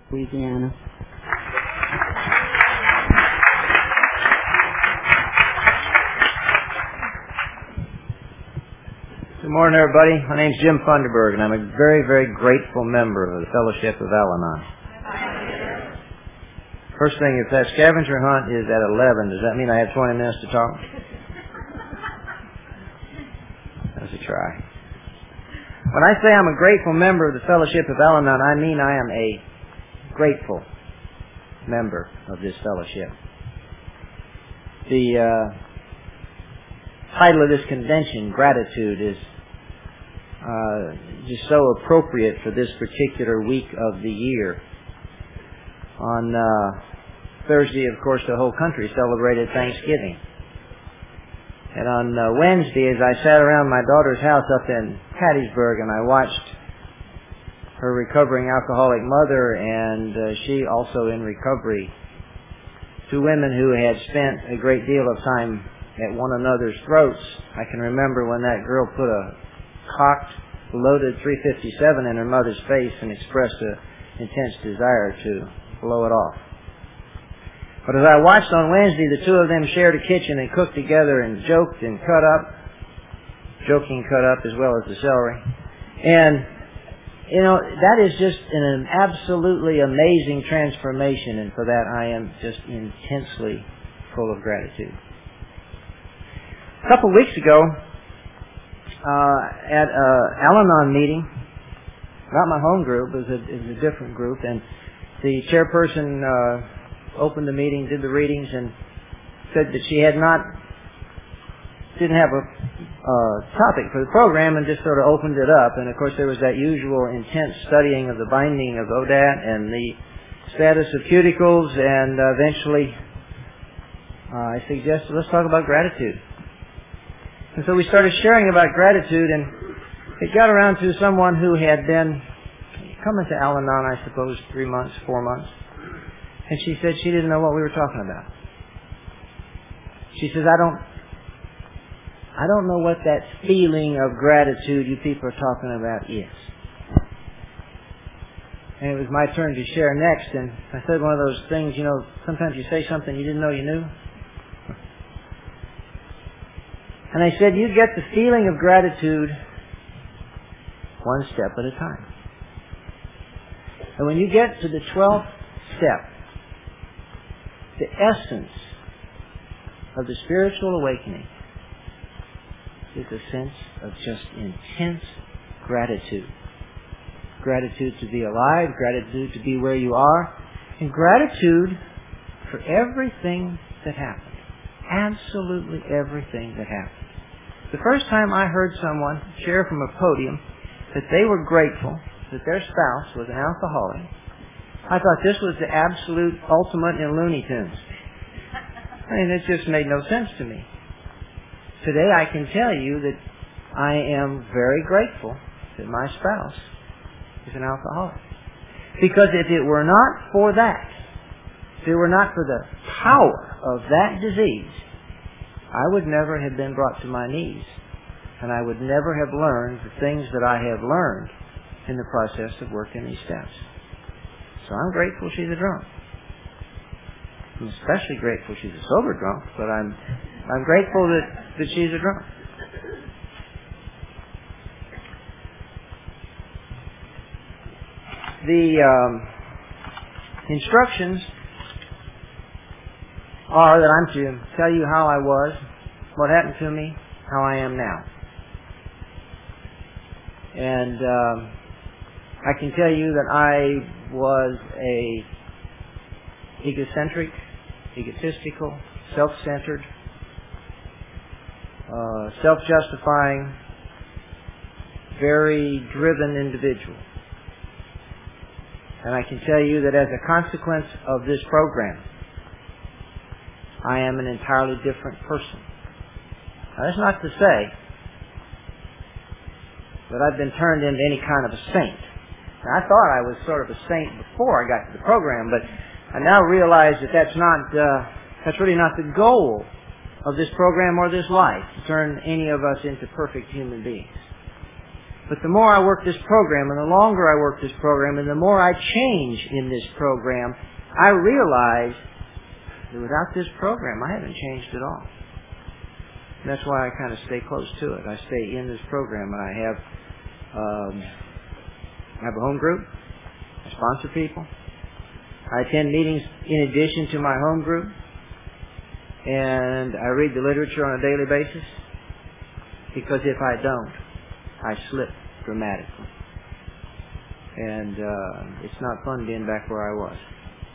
Louisiana. Good morning, everybody. My name's Jim Funderburg, and I'm a very, very grateful member of the Fellowship of Al-Anon. First thing, if that scavenger hunt is at 11, does that mean I have 20 minutes to talk? That's a try. When I say I'm a grateful member of the Fellowship of Al-Anon, I mean I am a grateful member of this fellowship. The title of this convention, Gratitude, is just so appropriate for this particular week of the year. On Thursday, of course, the whole country celebrated Thanksgiving. And on Wednesday, as I sat around my daughter's house up in Hattiesburg, and I watched her recovering alcoholic mother and she also in recovery, two women who had spent a great deal of time at one another's throats. I can remember when that girl put a cocked, loaded .357 in her mother's face and expressed an intense desire to blow it off. But as I watched on Wednesday, the two of them shared a kitchen and cooked together and joked and cut up, joking cut up as well as the celery. And, you know, that is just an absolutely amazing transformation, and for that I am just intensely full of gratitude. A couple of weeks ago, at an Al-Anon meeting, not my home group, it was a different group, and the chairperson opened the meeting, did the readings, and said that she didn't have a topic for the program, and just sort of opened it up. And of course there was that usual intense studying of the binding of ODAT and the status of cuticles, and eventually I suggested, let's talk about gratitude. And so we started sharing about gratitude, and it got around to someone who had been coming to Al-Anon, I suppose, 3 months, 4 months. And she said she didn't know what we were talking about. She says, I don't know what that feeling of gratitude you people are talking about is. And it was my turn to share next, and I said one of those things, you know, sometimes you say something you didn't know you knew. And I said, you get the feeling of gratitude one step at a time. And when you get to the 12th step, the essence of the spiritual awakening is a sense of just intense gratitude. Gratitude to be alive, gratitude to be where you are, and gratitude for everything that happened. Absolutely everything that happened. The first time I heard someone share from a podium that they were grateful that their spouse was an alcoholic, I thought this was the absolute ultimate in Looney Tunes. I mean, it just made no sense to me. Today I can tell you that I am very grateful that my spouse is an alcoholic. Because if it were not for that, if it were not for the power of that disease, I would never have been brought to my knees, and I would never have learned the things that I have learned in the process of working these steps. So I'm grateful she's a drunk. I'm especially grateful she's a sober drunk, but I'm grateful that she's a drunk. The instructions are that I'm to tell you how I was, what happened to me, how I am now. And I can tell you that I was a egocentric, egotistical, self-centered, self-justifying, very driven individual. And I can tell you that as a consequence of this program, I am an entirely different person. Now, that's not to say that I've been turned into any kind of a saint. Now, I thought I was sort of a saint before I got to the program, but I now realize that that's really not the goal of this program or this life, to turn any of us into perfect human beings. But the more I work this program, and the longer I work this program, and the more I change in this program, I realize that without this program, I haven't changed at all. And that's why I kind of stay close to it. I stay in this program, and I have a home group. I sponsor people. I attend meetings in addition to my home group. And I read the literature on a daily basis. Because if I don't, I slip dramatically. And it's not fun being back where I was.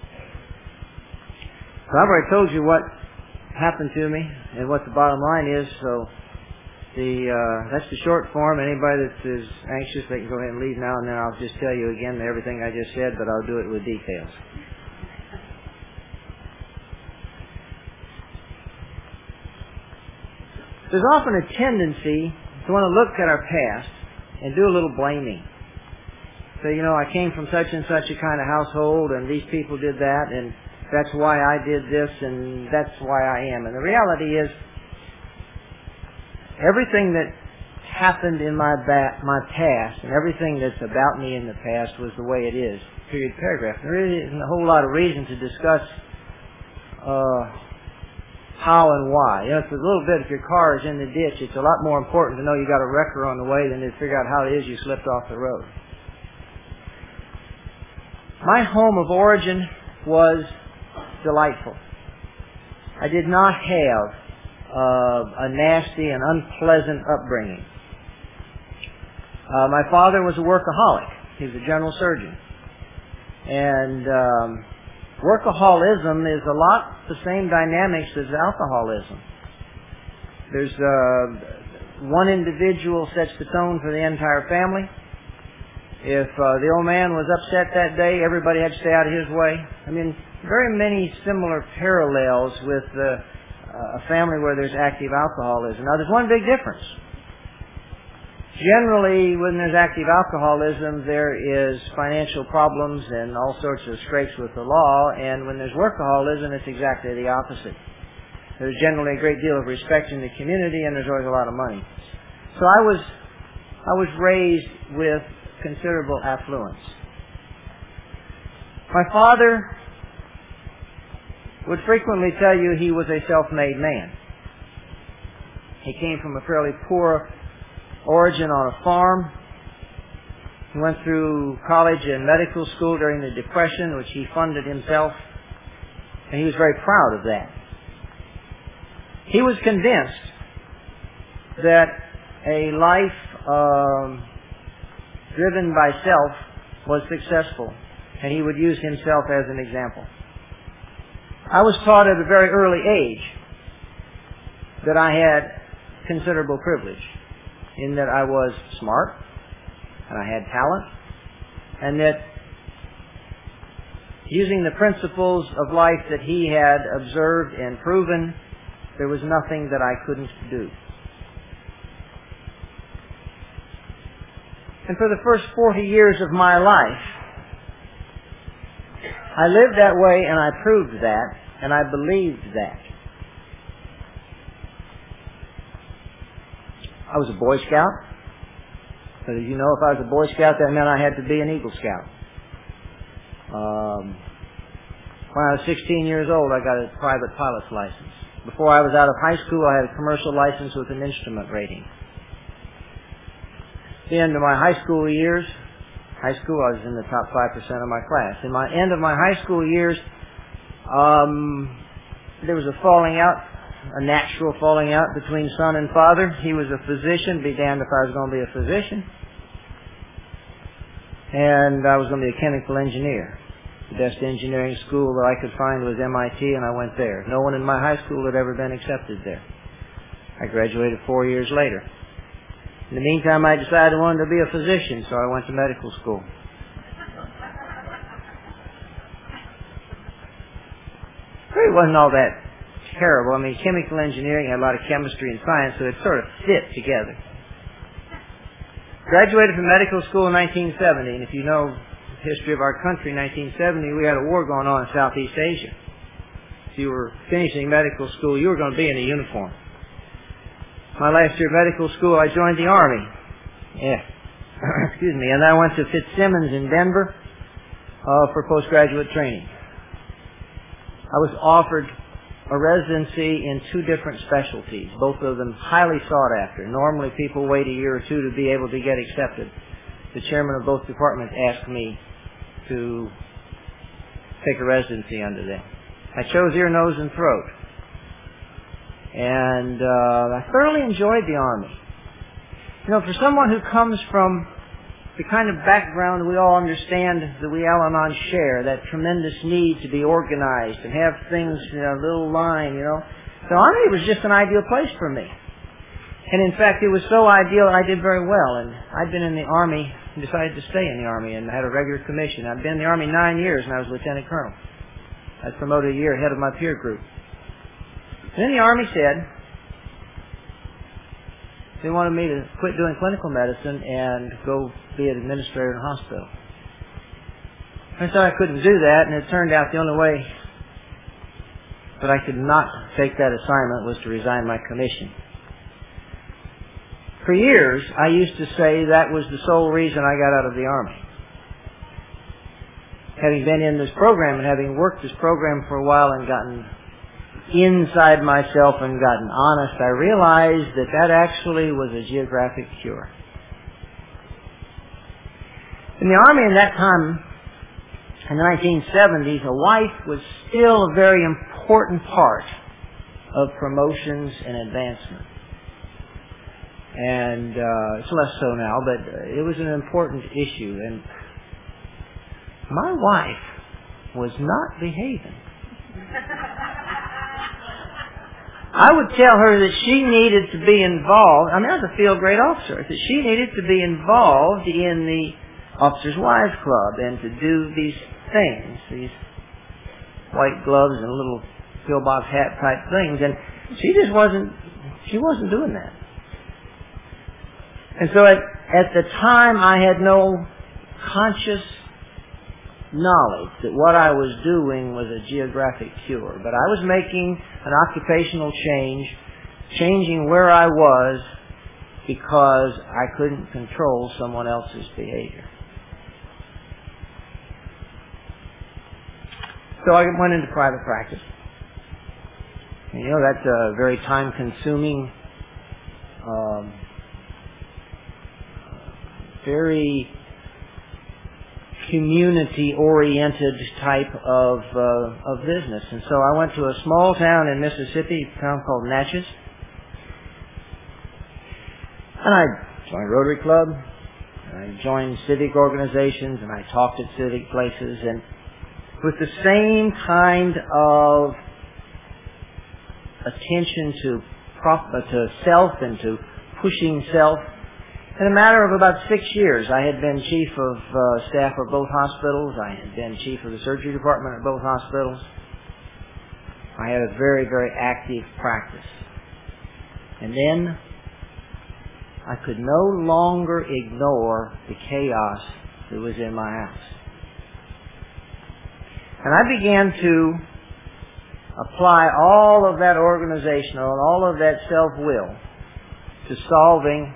So I've already told you what happened to me and what the bottom line is, so that's the short form. Anybody that is anxious, they can go ahead and leave now, and then I'll just tell you again everything I just said, but I'll do it with details. There's often a tendency to want to look at our past and do a little blaming. Say, I came from such and such a kind of household, and these people did that, and that's why I did this, and that's why I am. And the reality is, everything that happened in my past, and everything that's about me in the past was the way it is. Period, paragraph. There really isn't a whole lot of reason to discuss how and why. It's a little bit, if your car is in the ditch, it's a lot more important to know you got a wrecker on the way than to figure out how it is you slipped off the road. My home of origin was delightful. I did not have a nasty and unpleasant upbringing. My father was a workaholic. He was a general surgeon. And workaholism is a lot the same dynamics as alcoholism. There's one individual sets the tone for the entire family. If the old man was upset that day, everybody had to stay out of his way. I mean, very many similar parallels with a family where there's active alcoholism. Now, there's one big difference. Generally, when there's active alcoholism, there is financial problems and all sorts of scrapes with the law, and when there's workaholism, it's exactly the opposite. There's generally a great deal of respect in the community, and there's always a lot of money. So I was raised with considerable affluence. My father would frequently tell you he was a self-made man. He came from a fairly poor origin on a farm. He went through college and medical school during the Depression, which he funded himself, and he was very proud of that. He was convinced that a life driven by self was successful, and he would use himself as an example. I was taught at a very early age that I had considerable privilege, in that I was smart, and I had talent, and that using the principles of life that he had observed and proven, there was nothing that I couldn't do. And for the first 40 years of my life, I lived that way, and I proved that, and I believed that. I was a Boy Scout. But as you know, if I was a Boy Scout, that meant I had to be an Eagle Scout. When I was 16 years old, I got a private pilot's license. Before I was out of high school, I had a commercial license with an instrument rating. At the end of my high school years, I was in the top 5% of my class. In my end of my high school years, there was a falling out, a natural falling out between son and father. He was a physician. Be damned if I was going to be a physician. And I was going to be a chemical engineer. The best engineering school that I could find was MIT, and I went there. No one in my high school had ever been accepted there. I graduated 4 years later. In the meantime, I decided I wanted to be a physician, so I went to medical school. It really wasn't all that terrible. I mean, chemical engineering had a lot of chemistry and science, so it sort of fit together. Graduated from medical school in 1970, and if you know the history of our country, 1970, we had a war going on in Southeast Asia. If you were finishing medical school, you were going to be in a uniform. My last year of medical school, I joined the Army. Yeah. excuse me, and I went to Fitzsimmons in Denver for postgraduate training. I was offered a residency in 2 different specialties, both of them highly sought after. Normally people wait a year or 2 to be able to get accepted. The chairman of both departments asked me to take a residency under them. I chose ear, nose, and throat. And I thoroughly enjoyed the Army. You know, for someone who comes from the kind of background we all understand that we Al-Anon share, that tremendous need to be organized and have things in a little line, you know, the Army was just an ideal place for me. And in fact, it was so ideal I did very well. And I'd been in the Army and decided to stay in the Army and had a regular commission. I'd been in the Army 9 years and I was Lieutenant Colonel. I was promoted a year ahead of my peer group. And then the Army said they wanted me to quit doing clinical medicine and go be an administrator in a hospital. I said I couldn't do that, and it turned out the only way that I could not take that assignment was to resign my commission. For years, I used to say that was the sole reason I got out of the Army. Having been in this program and having worked this program for a while and gotten inside myself and gotten honest, I realized that that actually was a geographic cure. In the Army in that time, in the 1970s, a wife was still a very important part of promotions and advancement. And it's less so now, but it was an important issue. And my wife was not behaving. I would tell her that she needed to be involved. I mean, I was a field grade officer. That she needed to be involved in the Officers' Wives Club and to do these things, these white gloves and little pillbox hat type things. And she just wasn't doing that. And so at the time, I had no conscious knowledge that what I was doing was a geographic cure. But I was making an occupational change, changing where I was because I couldn't control someone else's behavior. So I went into private practice. And, you know, that's a very time-consuming, very community-oriented type of business. And so I went to a small town in Mississippi, a town called Natchez. And I joined Rotary Club, and I joined civic organizations, and I talked at civic places, and with the same kind of attention to self and to pushing self. In a matter of about 6 years, I had been chief of staff of both hospitals. I had been chief of the surgery department at both hospitals. I had a very, very active practice. And then I could no longer ignore the chaos that was in my house. And I began to apply all of that organizational and all of that self-will to solving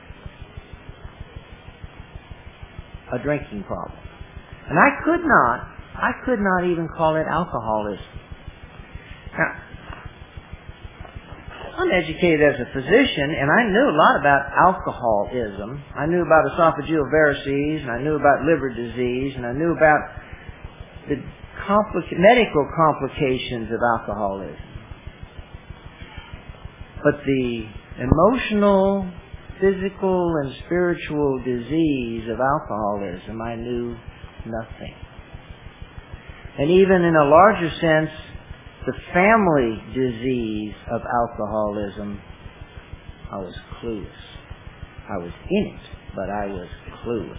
a drinking problem. And I could not even call it alcoholism. Now, I'm educated as a physician, and I knew a lot about alcoholism. I knew about esophageal varices, and I knew about liver disease, and I knew about the medical complications of alcoholism. But the emotional, physical, and spiritual disease of alcoholism, I knew nothing. And even in a larger sense, the family disease of alcoholism, I was clueless. I was in it, but I was clueless.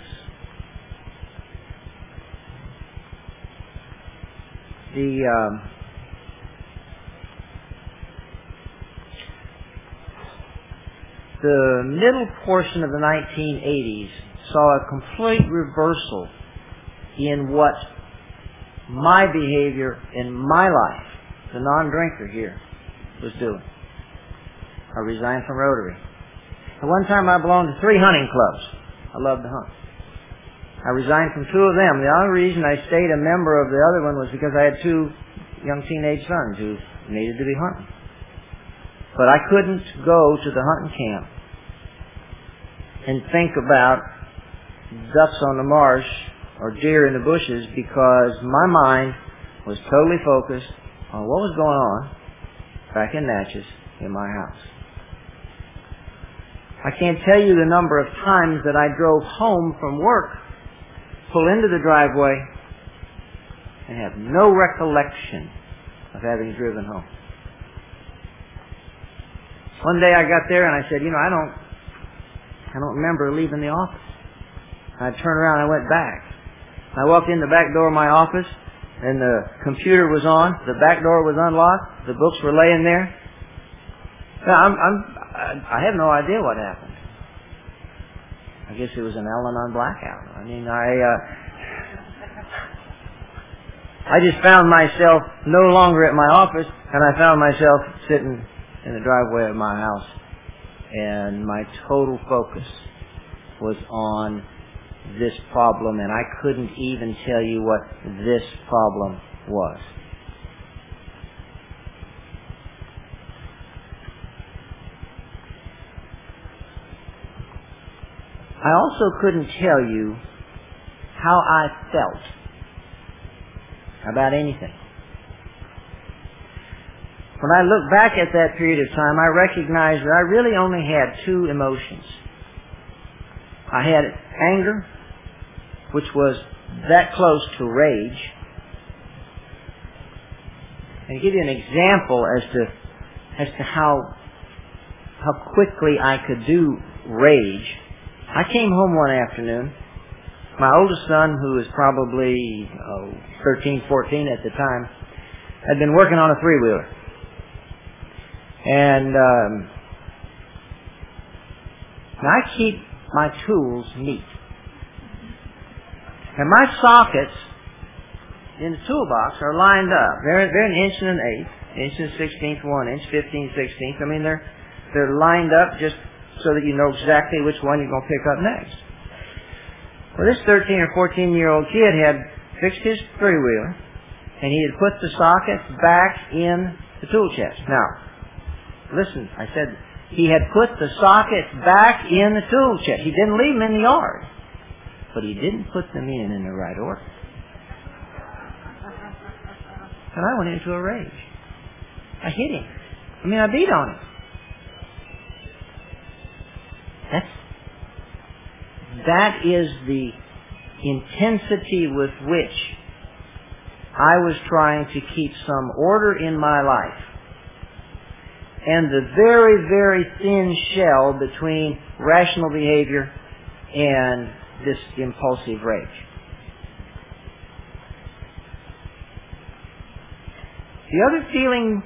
The middle portion of the 1980s saw a complete reversal in what my behavior in my life, the non-drinker here, was doing. I resigned from Rotary. At one time I belonged to 3 hunting clubs. I loved to hunt. I resigned from 2 of them. The only reason I stayed a member of the other one was because I had 2 young teenage sons who needed to be hunting. But I couldn't go to the hunting camp and think about ducks on the marsh or deer in the bushes because my mind was totally focused on what was going on back in Natchez in my house. I can't tell you the number of times that I drove home from work, pull into the driveway, and have no recollection of having driven home. One day I got there and I said, I don't remember leaving the office. I turned around and I went back. I walked in the back door of my office and the computer was on, the back door was unlocked, the books were laying there. I have no idea what happened. I guess it was an Al-Anon blackout. I just found myself no longer at my office, and I found myself sitting in the driveway of my house, and my total focus was on this problem, and I couldn't even tell you what this problem was. I also couldn't tell you how I felt about anything. When I look back at that period of time, I recognize that I really only had 2 emotions. I had anger, which was that close to rage. And to give you an example as to how quickly I could do rage, I came home one afternoon. My oldest son, who was probably 13, 14 at the time, had been working on a 3-wheeler. And I keep my tools neat. And my sockets in the toolbox are lined up. They're 1 inch and 1/8, 1 inch and 1/16, 1 inch, 15, 16. I mean, they're lined up just so that you know exactly which one you're going to pick up next. Well, this 13 or 14-year-old kid had fixed his 3-wheeler, and he had put the sockets back in the tool chest. Now, listen, I said he had put the sockets back in the tool chest. He didn't leave them in the yard, but he didn't put them in the right order. And I went into a rage. I hit him. I beat on him. That is the intensity with which I was trying to keep some order in my life, and the very, very thin shell between rational behavior and this impulsive rage. The other feeling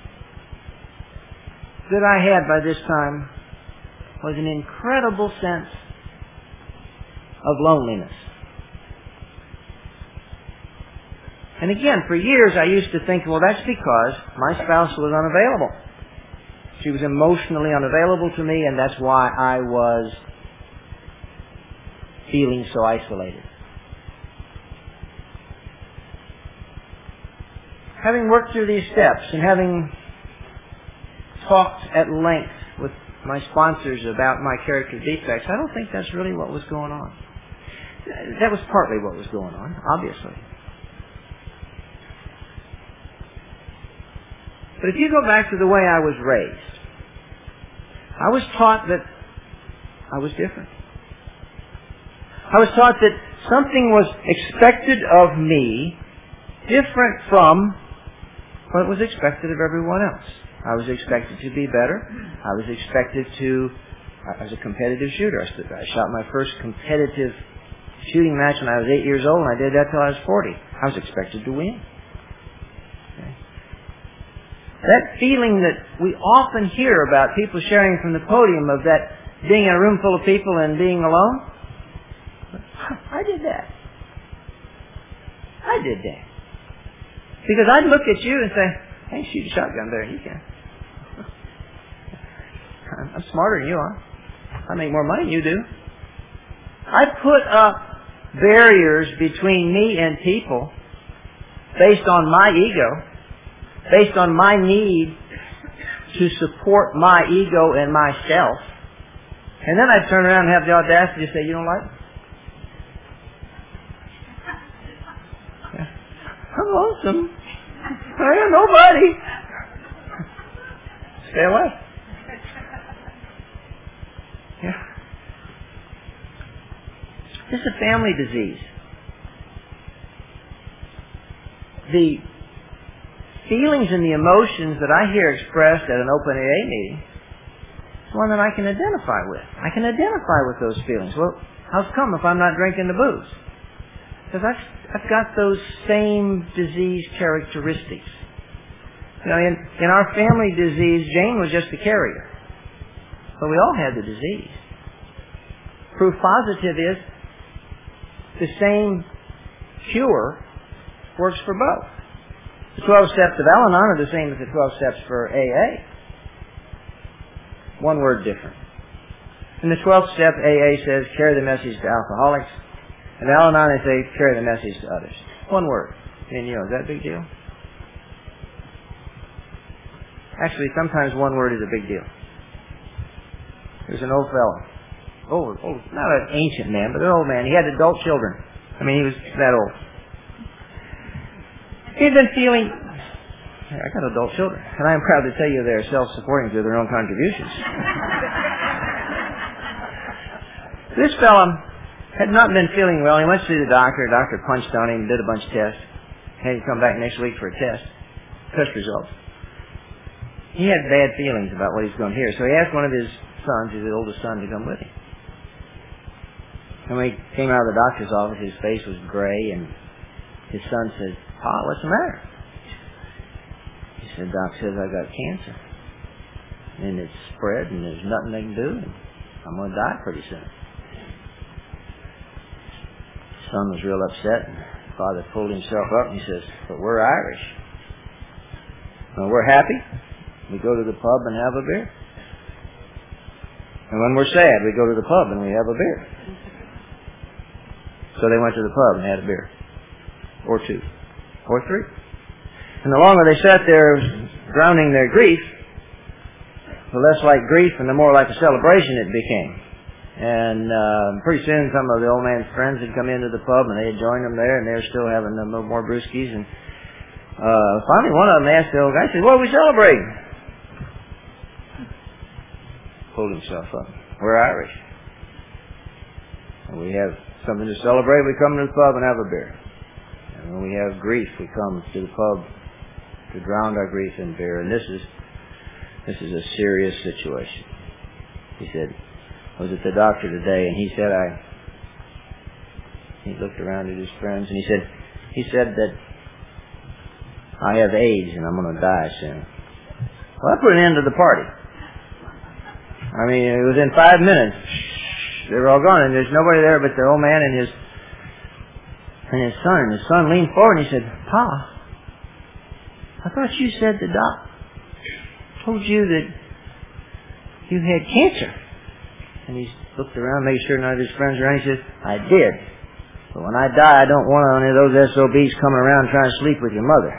that I had by this time was an incredible sense of loneliness. And again, for years I used to think, well, that's because my spouse was unavailable. She was emotionally unavailable to me, and that's why I was feeling so isolated. Having worked through these steps and having talked at length with my sponsors about my character defects, I don't think that's really what was going on. That was partly what was going on, obviously. But if you go back to the way I was raised, I was taught that I was different. I was taught that something was expected of me different from what was expected of everyone else. I was expected to be better. I was a competitive shooter. I shot my first competitive shooting match when I was 8 years old, and I did that till I was 40. I was expected to win. Okay. That feeling that we often hear about people sharing from the podium of that being in a room full of people and being alone, I did that. I did that. Because I'd look at you and say, hey, shoot a shotgun better than you can. I'm smarter than you are. I make more money than you do. I put up barriers between me and people based on my ego, based on my need to support my ego and myself. And then I'd turn around and have the audacity to say, you don't like me? I'm lonesome. I got nobody. Stay away. Yeah. This is a family disease. The feelings and the emotions that I hear expressed at an open AA meeting is one that I can identify with. I can identify with those feelings. Well, how's come if I'm not drinking the booze? Because I've got those same disease characteristics. You know, in our family disease, Jane was just the carrier. But we all had the disease. Proof positive is the same cure works for both. The 12 steps of Al-Anon are the same as the 12 steps for AA. One word different. In the 12th step, AA says, carry the message to alcoholics. And Al-Anon, they say, carry the message to others. One word. And you know, is that a big deal? Actually, sometimes one word is a big deal. There's an old fellow. Old, not an ancient man, but an old man. He had adult children. I mean, he was that old. He'd been feeling, I got adult children, and I am proud to tell you they're self-supporting through their own contributions. This fellow had not been feeling well. He went to the doctor. The doctor punched on him, did a bunch of tests. Had him come back next week for a test results. He had bad feelings about what he was going to hear, so he asked one of his sons, his oldest son, to come with him. And when he came out of the doctor's office, his face was gray, and his son said, "Pa, what's the matter?" He said, "Doc says I got cancer, and it's spread, and there's nothing they can do, and I'm going to die pretty soon." His son was real upset, and father pulled himself up, and he says, "But we're Irish. When we're happy, we go to the pub and have a beer. And when we're sad, we go to the pub and we have a beer." So they went to the pub and had a beer. Or two. Or three. And the longer they sat there drowning their grief, the less like grief and the more like a celebration it became. And pretty soon some of the old man's friends had come into the pub and they had joined him there, and they were still having a little more brewskis. And finally one of them asked the old guy, said, "What are we celebrating?" Pulled himself up. "We're Irish. And we have something to celebrate, we come to the pub and have a beer. And when we have grief, we come to the pub to drown our grief in beer. And this is a serious situation." He said, "I was at the doctor today, and he said he looked around at his friends, and he said that I have AIDS and I'm going to die soon." Well, that put an end to the party. I mean, within 5 minutes, they were all gone, and there's nobody there but the old man and his son. And his son leaned forward and he said, "Pa, I thought you said the doc told you that you had cancer." And he looked around, making sure none of his friends were around. He said, "I did. But when I die, I don't want any of those SOBs coming around trying to sleep with your mother."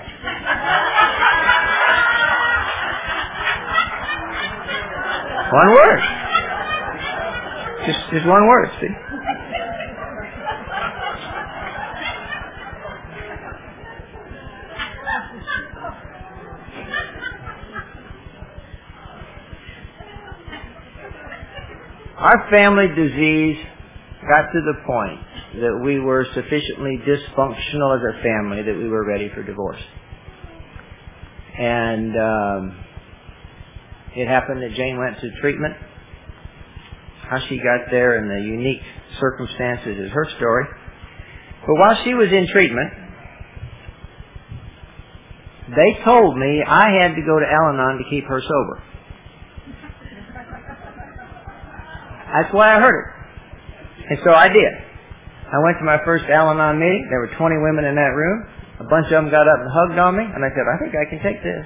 One word. Just one word, see? Our family disease got to the point that we were sufficiently dysfunctional as a family that we were ready for divorce. And it happened that Jane went to treatment. How she got there and the unique circumstances is her story. But while she was in treatment, they told me I had to go to Al-Anon to keep her sober. That's why I heard it. And so I did. I went to my first Al-Anon meeting. There were 20 women in that room. A bunch of them got up and hugged on me, and I said, "I think I can take this."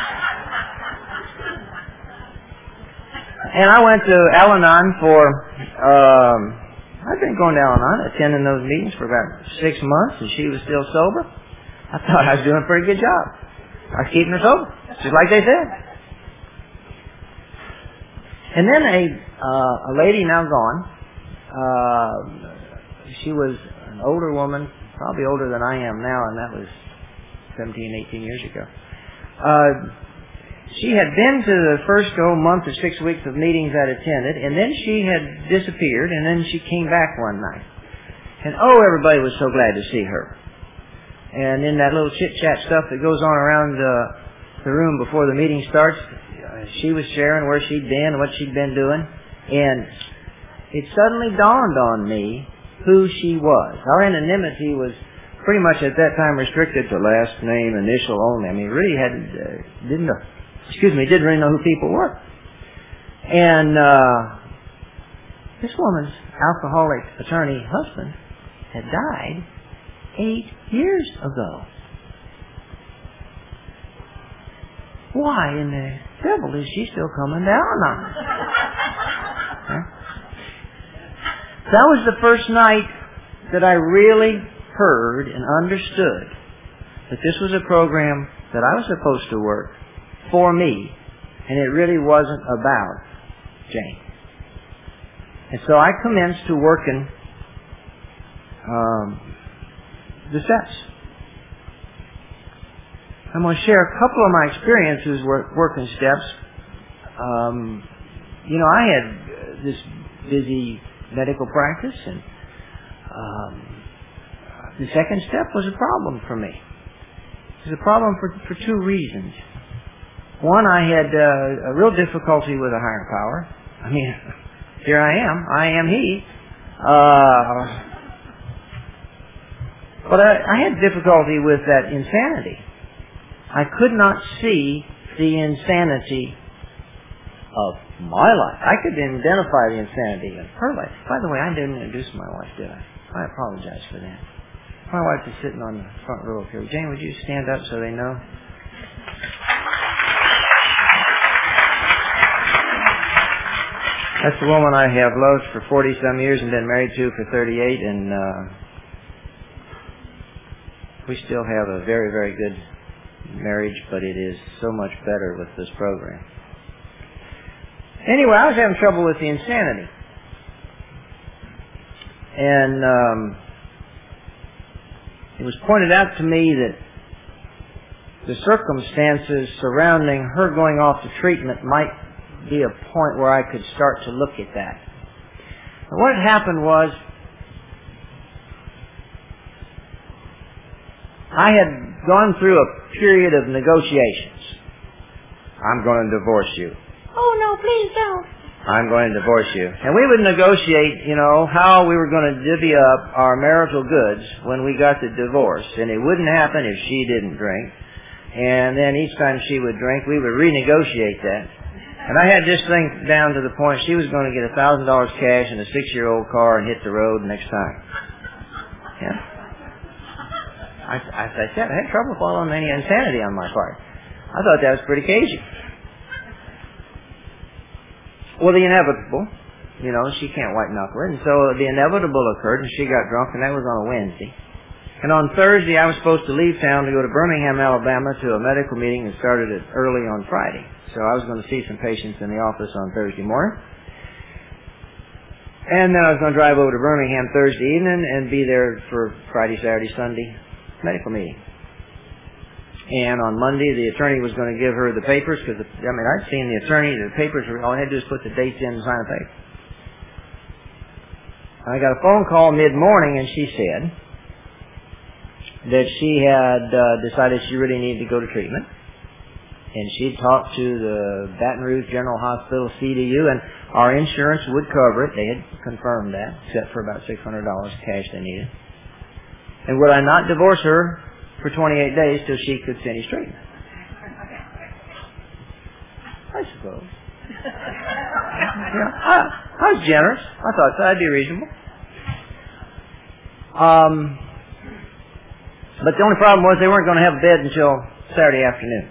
And I went to Al-Anon for I've been going down on attending those meetings for about 6 months, and she was still sober. I thought I was doing a pretty good job. I was keeping her sober, just like they said. And then a lady now gone. She was an older woman, probably older than I am now, and that was 17, 18 years ago. She had been to the first month or 6 weeks of meetings I'd attended, and then she had disappeared, and then she came back one night. And everybody was so glad to see her. And in that little chit-chat stuff that goes on around the room before the meeting starts, she was sharing where she'd been and what she'd been doing. And it suddenly dawned on me who she was. Our anonymity was pretty much at that time restricted to last name, initial only. I mean, really didn't really know who people were. And this woman's alcoholic attorney husband had died 8 years ago. Why in the devil is she still coming down on it? Huh? That was the first night that I really heard and understood that this was a program that I was supposed to work for me, and it really wasn't about Jane. And so I commenced to working the steps. I'm going to share a couple of my experiences working steps. I had this busy medical practice, and the second step was a problem for me. It was a problem for two reasons. One, I had a real difficulty with a higher power. I mean, here I am he. But I had difficulty with that insanity. I could not see the insanity of my life. I could identify the insanity of her life. By the way, I didn't introduce my wife, did I? I apologize for that. My wife is sitting on the front row here. Jane, would you stand up so they know? That's the woman I have loved for 40-some years and been married to for 38, and we still have a very, very good marriage, but it is so much better with this program. Anyway, I was having trouble with the insanity. And it was pointed out to me that the circumstances surrounding her going off to treatment might be a point where I could start to look at that. And what had happened was, I had gone through a period of negotiations. I'm going to divorce you. Oh, no, please don't. I'm going to divorce you. And we would negotiate, how we were going to divvy up our marital goods when we got the divorce. And it wouldn't happen if she didn't drink. And then each time she would drink, we would renegotiate that. And I had this thing down to the point she was going to get $1,000 cash and a 6-year-old car and hit the road next time. Yeah. I said, I had trouble following any insanity on my part. I thought that was pretty cagey. Well, the inevitable, she can't white knuckle it, and so the inevitable occurred, and she got drunk, and that was on a Wednesday. And on Thursday, I was supposed to leave town to go to Birmingham, Alabama, to a medical meeting that started early on Friday. So I was going to see some patients in the office on Thursday morning. And then I was going to drive over to Birmingham Thursday evening and be there for Friday, Saturday, Sunday medical meeting. And on Monday, the attorney was going to give her the papers, because, I'd seen the attorney, the papers, all I had to do was put the dates in and sign a paper. I got a phone call mid-morning, and she said that she had decided she really needed to go to treatment. And she'd talked to the Baton Rouge General Hospital CDU, and our insurance would cover it. They had confirmed that, except for about $600 cash they needed. And would I not divorce her for 28 days till she could finish treatment? I suppose. I was generous. I thought that'd be reasonable. But the only problem was they weren't going to have a bed until Saturday afternoon.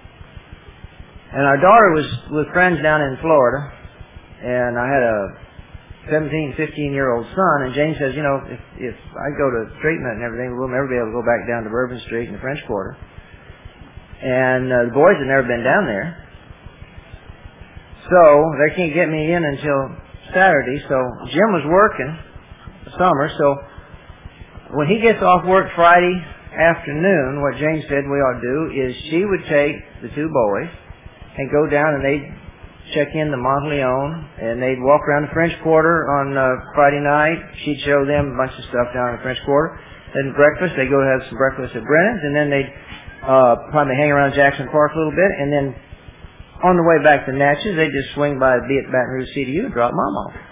And our daughter was with friends down in Florida, and I had a 17, 15-year-old son, and Jane says, if I go to treatment and everything, we'll never be able to go back down to Bourbon Street in the French Quarter. And the boys had never been down there. So they can't get me in until Saturday. So Jim was working the summer. So when he gets off work Friday afternoon, what Jane said we ought to do is she would take the two boys and go down and they'd check in the Monteleone and they'd walk around the French Quarter on Friday night. She'd show them a bunch of stuff down in the French Quarter. Then breakfast, they'd go have some breakfast at Brennan's, and then they'd probably hang around Jackson Park a little bit, and then on the way back to Natchez, they'd just swing by the Baton Rouge CDU and drop Mom off.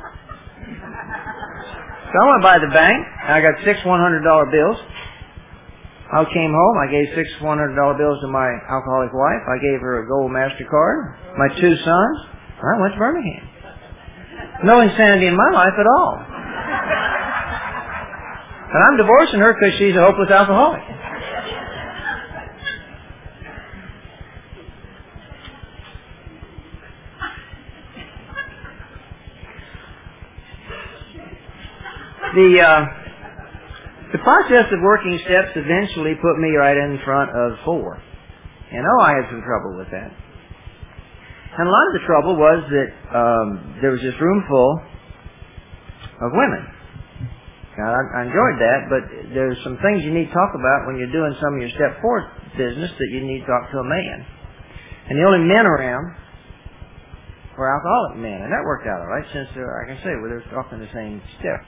So I went by the bank, and I got 6 $100 bills. I came home, I gave 6 $100 bills to my alcoholic wife. I gave her a gold MasterCard. My 2 sons, I went to Birmingham. No insanity in my life at all. And I'm divorcing her because she's a hopeless alcoholic. The process of working steps eventually put me right in front of 4. And I had some trouble with that. And a lot of the trouble was that there was this room full of women. Now, I enjoyed that, but there's some things you need to talk about when you're doing some of your step 4 business that you need to talk to a man. And the only men around were alcoholic men. And that worked out all right since, like I say, they were talking the same step.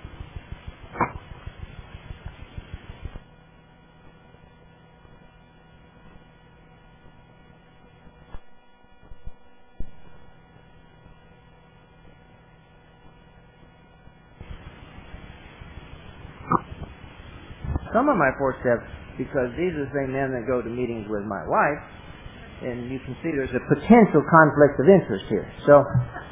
Some of my 4 steps, because these are the same men that go to meetings with my wife, and you can see there's a potential conflict of interest here. So,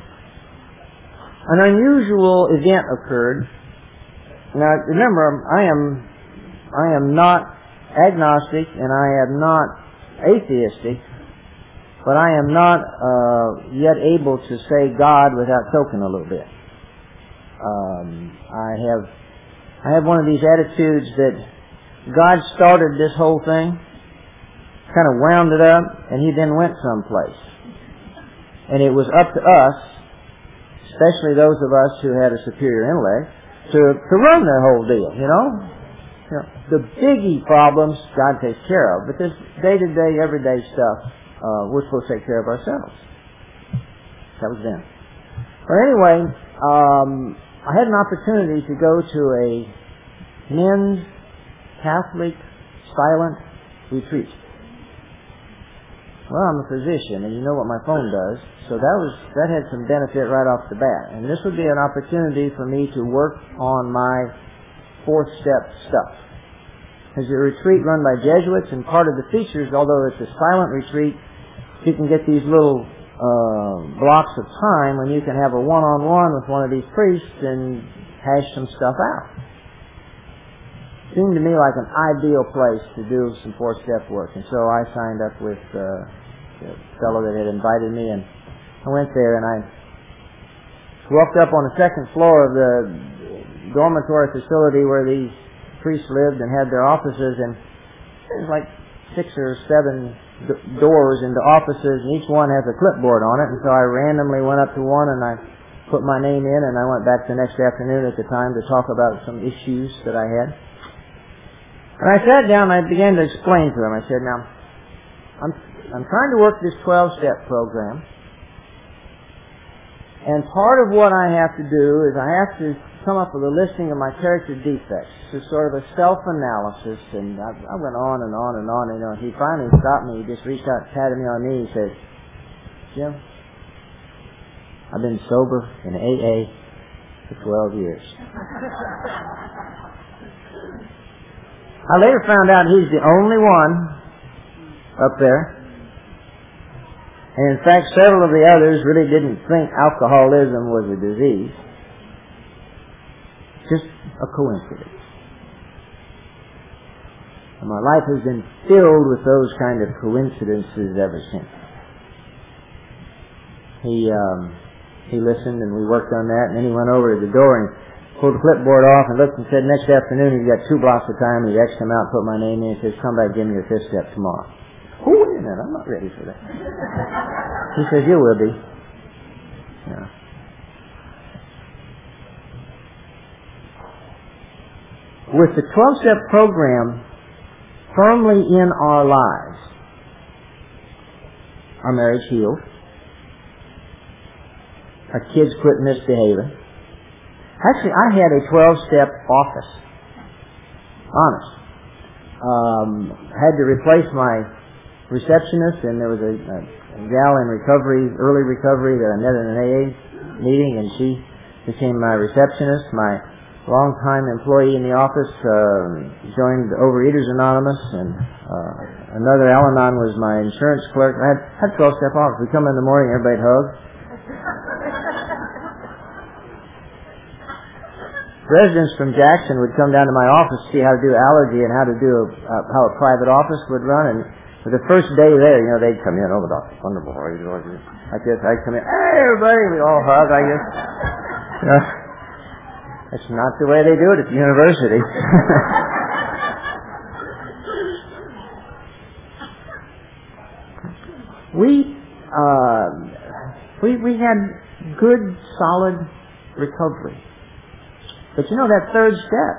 an unusual event occurred. Now, remember, I am not agnostic, and I am not atheistic, but I am not yet able to say God without choking a little bit. I have one of these attitudes that God started this whole thing, kind of wound it up, and He then went someplace. And it was up to us, especially those of us who had a superior intellect, to run the whole deal, The biggie problems God takes care of, but this day-to-day, everyday stuff, we're supposed to take care of ourselves. That was then. Well, anyway, I had an opportunity to go to a men's Catholic silent retreat. Well, I'm a physician, and you know what my phone does, so that had some benefit right off the bat. And this would be an opportunity for me to work on my 4th step stuff. It's a retreat run by Jesuits, and part of the features, although it's a silent retreat, you can get these little blocks of time when you can have a one-on-one with one of these priests and hash some stuff out. Seemed to me like an ideal place to do some 4-step work, and so I signed up with the fellow that had invited me, and I went there, and I walked up on the 2nd floor of the dormitory facility where these priests lived and had their offices, and there's like 6 or 7 doors into offices, and each one has a clipboard on it. And so I randomly went up to one and I put my name in, and I went back the next afternoon at the time to talk about some issues that I had. And I sat down and I began to explain to them. I said, now, I'm trying to work this 12-step program, and part of what I have to do is I have to come up with a listing of my character defects. It's sort of a self-analysis, and I went on and on and on, and he finally stopped me. He just reached out and patted me on the knee. He said, Jim, I've been sober in AA for 12 years. I later found out he's the only one up there. And in fact, several of the others really didn't think alcoholism was a disease. Just a coincidence. And my life has been filled with those kind of coincidences ever since. He he listened, and we worked on that, and then he went over to the door and pulled the clipboard off and looked and said, next afternoon he's got 2 blocks of time. He X'd them out, put my name in, and says, come back, give me your 5th step tomorrow. Oh, wait a minute, I'm not ready for that. He says, you will be. Yeah. With the 12-step program firmly in our lives, our marriage healed, our kids quit misbehaving. Actually, I had a 12-step office. Honest. Had to replace my receptionist, and there was a gal in recovery, early recovery, that I met in an AA meeting, and she became my receptionist. My longtime employee in the office joined Overeaters Anonymous, and another Al-Anon was my insurance clerk. I had 12-step office. We'd come in the morning, everybody'd hug. Residents from Jackson would come down to my office to see how to do allergy and how to do how a private office would run. And for the first day there, they'd come in, oh, the doctor's wonderful. Like this, I'd come in, hey, everybody, we all hug, I guess. That's not the way they do it at the university. We had good, solid recovery. But that 3rd step,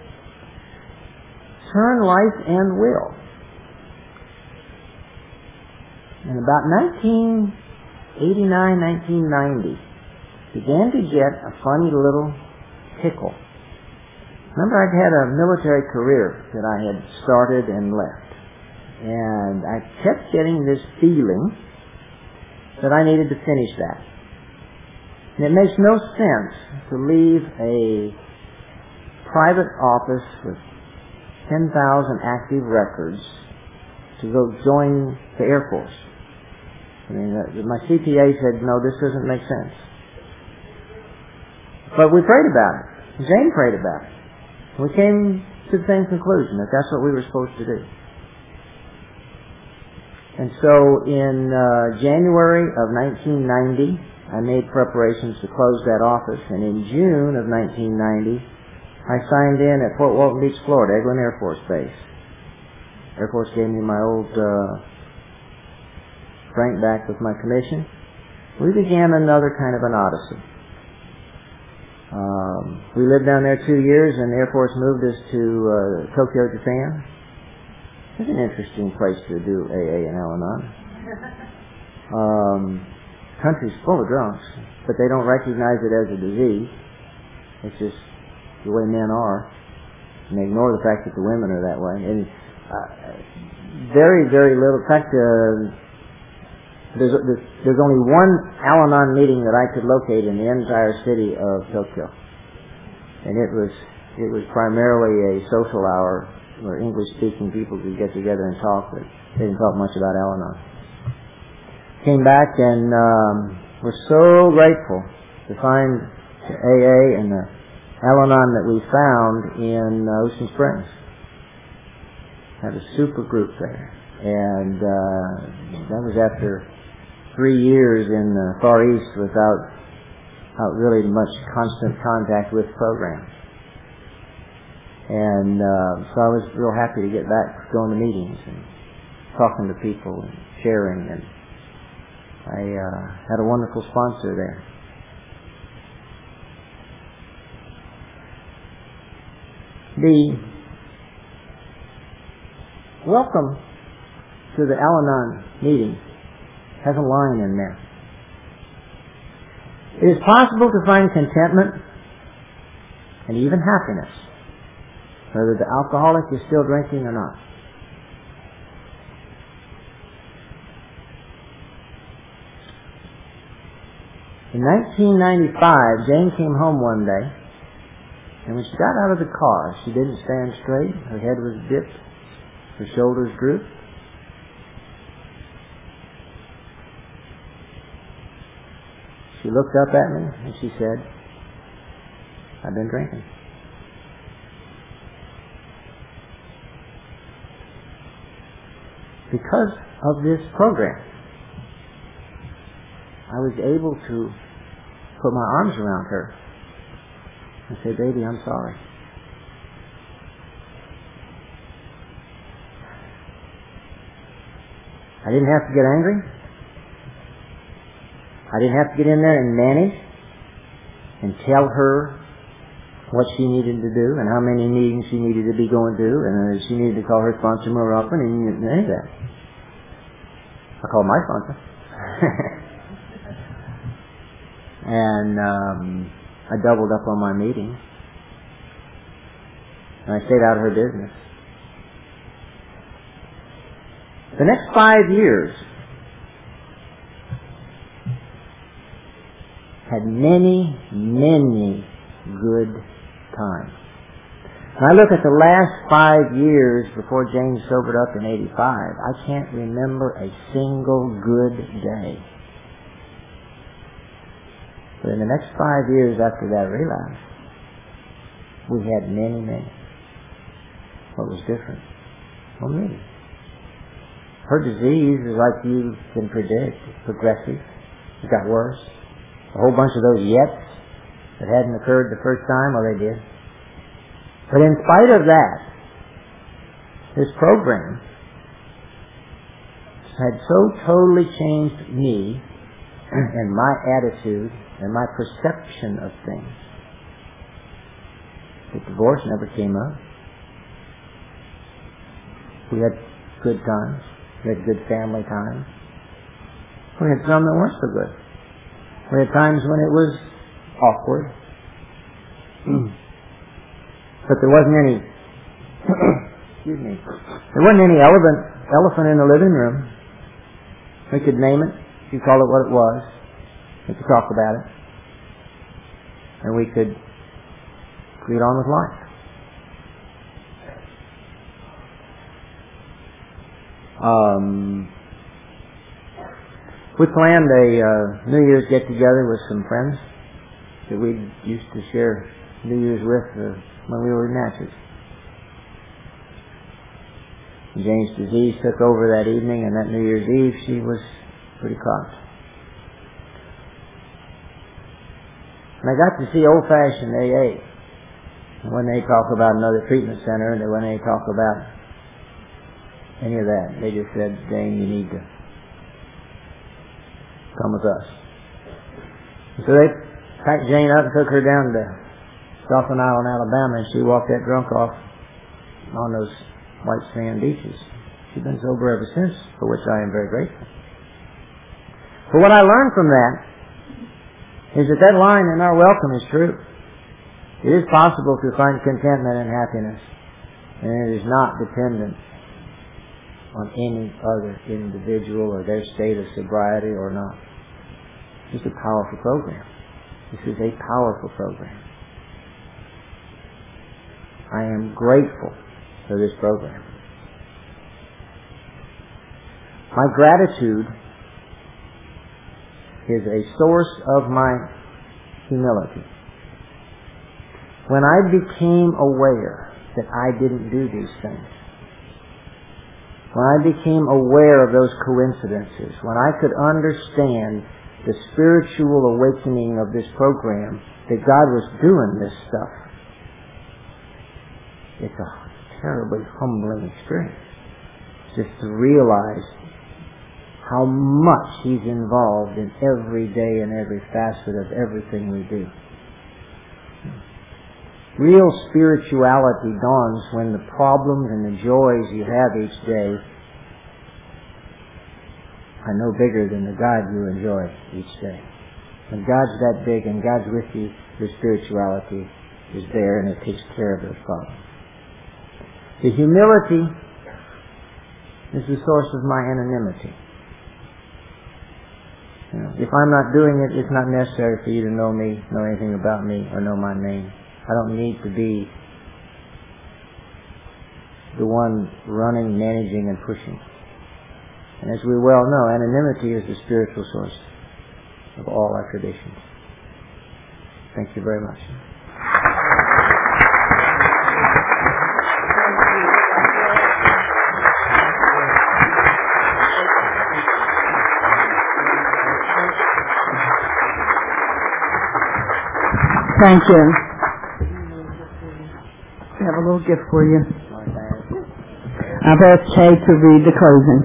turn life and will. In about 1989, 1990, began to get a funny little tickle. Remember, I'd had a military career that I had started and left. And I kept getting this feeling that I needed to finish that. And it makes no sense to leave a private office with 10,000 active records to go join the Air Force. I mean, my CPA said, no, this doesn't make sense. But we prayed about it. Jane prayed about it. We came to the same conclusion, that that's what we were supposed to do. And so in January of 1990, I made preparations to close that office, and in June of 1990, I signed in at Fort Walton Beach, Florida, Eglin Air Force Base. Air Force gave me my old frank back with my commission. We began another kind of an odyssey. We lived down there 2 years, and the Air Force moved us to Tokyo, Japan. It's an interesting place to do AA and Al-Anon. Country's full of drunks, but they don't recognize it as a disease. It's just the way men are, and they ignore the fact that the women are that way. And very, very little. In fact, there's only one Al-Anon meeting that I could locate in the entire city of Tokyo, and it was primarily a social hour where English-speaking people could get together and talk, but they didn't talk much about Al-Anon. Came back and we're so grateful to find the AA and the Al-Anon that we found in Ocean Springs. Had a super group there, and that was after 3 years in the Far East without really much constant contact with programs. And so I was real happy to get back going to meetings and talking to people and sharing, and I had a wonderful sponsor there. The welcome to the Al-Anon meeting has a line in there. It is possible to find contentment and even happiness, whether the alcoholic is still drinking or not. In 1995, Jane came home one day, and when she got out of the car, she didn't stand straight. Her head was dipped, her shoulders drooped. She looked up at me and she said, "I've been drinking." Because of this program, I was able to put my arms around her and say, baby, I'm sorry. I didn't have to get angry. I didn't have to get in there and manage and tell her what she needed to do and how many meetings she needed to be going to, and she needed to call her sponsor more often, and any of that. I called my sponsor. And I doubled up on my meeting. And I stayed out of her business. The next 5 years had many, many good times. When I look at the last 5 years before James sobered up in 85, I can't remember a single good day. But in the next 5 years after that relapse, we had many, many. What was different? Well, me. Her disease is like you can predict. It's progressive. It got worse. A whole bunch of those yets that hadn't occurred the first time, well, they did. But in spite of that, this program had so totally changed me and my attitude and my perception of things that divorce never came up. We had good times. We had good family times. We had some that weren't so good. We had times when it was awkward. But there wasn't any excuse me. There wasn't any elephant in the living room. We could name it. You call it what it was. We could talk about it. And we could get on with life. We planned a New Year's get-together with some friends that we used to share New Year's with when we were in Natchez. Jane's disease took over that evening, and that New Year's Eve she was pretty crocked. And I got to see old-fashioned AA. And when they talk about another treatment center, and when they talk about any of that, they just said, Jane, you need to come with us. And so they packed Jane up and took her down to Dauphin Island, Alabama, and she walked that drunk off on those white sand beaches. She's been sober ever since, for which I am very grateful. But what I learned from that is that line in our welcome is true. It is possible to find contentment and happiness, and it is not dependent on any other individual or their state of sobriety or not. It's a powerful program. This is a powerful program. I am grateful for this program. My gratitude is a source of my humility. When I became aware that I didn't do these things, when I became aware of those coincidences, when I could understand the spiritual awakening of this program, that God was doing this stuff, it's a terribly humbling experience. Just to realize how much He's involved in every day and every facet of everything we do. Real spirituality dawns when the problems and the joys you have each day are no bigger than the God you enjoy each day. When God's that big and God's with you, your spirituality is there and it takes care of those problems. The humility is the source of my anonymity. If I'm not doing it, it's not necessary for you to know me, know anything about me, or know my name. I don't need to be the one running, managing, and pushing. And as we well know, anonymity is the spiritual source of all our traditions. Thank you very much. Thank you. We have a little gift for you. I've asked Kay to read the closing.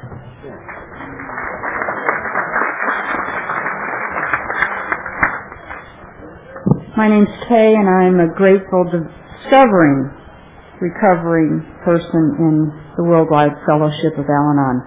My name's Kay, and I'm a grateful, recovering person in the Worldwide Fellowship of Al-Anon.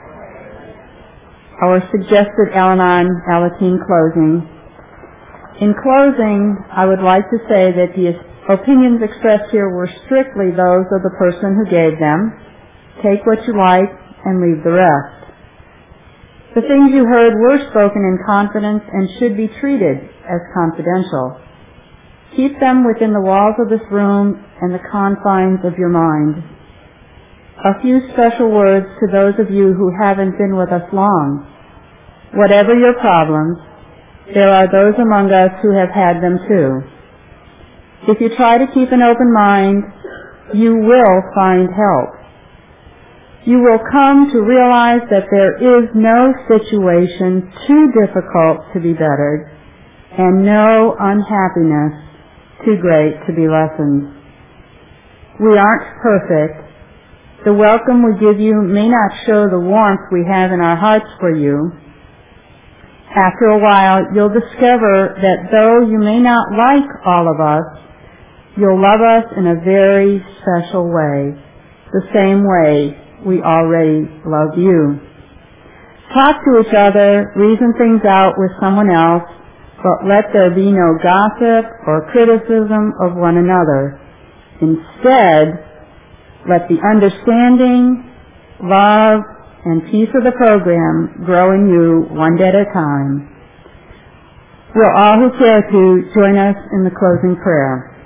Our suggested Al-Anon Alateen closing. In closing, I would like to say that the opinions expressed here were strictly those of the person who gave them. Take what you like and leave the rest. The things you heard were spoken in confidence and should be treated as confidential. Keep them within the walls of this room and the confines of your mind. A few special words to those of you who haven't been with us long. Whatever your problems, there are those among us who have had them too. If you try to keep an open mind, you will find help. You will come to realize that there is no situation too difficult to be bettered, and no unhappiness too great to be lessened. We aren't perfect. The welcome we give you may not show the warmth we have in our hearts for you. After a while, you'll discover that though you may not like all of us, you'll love us in a very special way, the same way we already love you. Talk to each other, reason things out with someone else, but let there be no gossip or criticism of one another. Instead, let the understanding, love, and peace of the program grow in you one day at a time. Will all who care to join us in the closing prayer?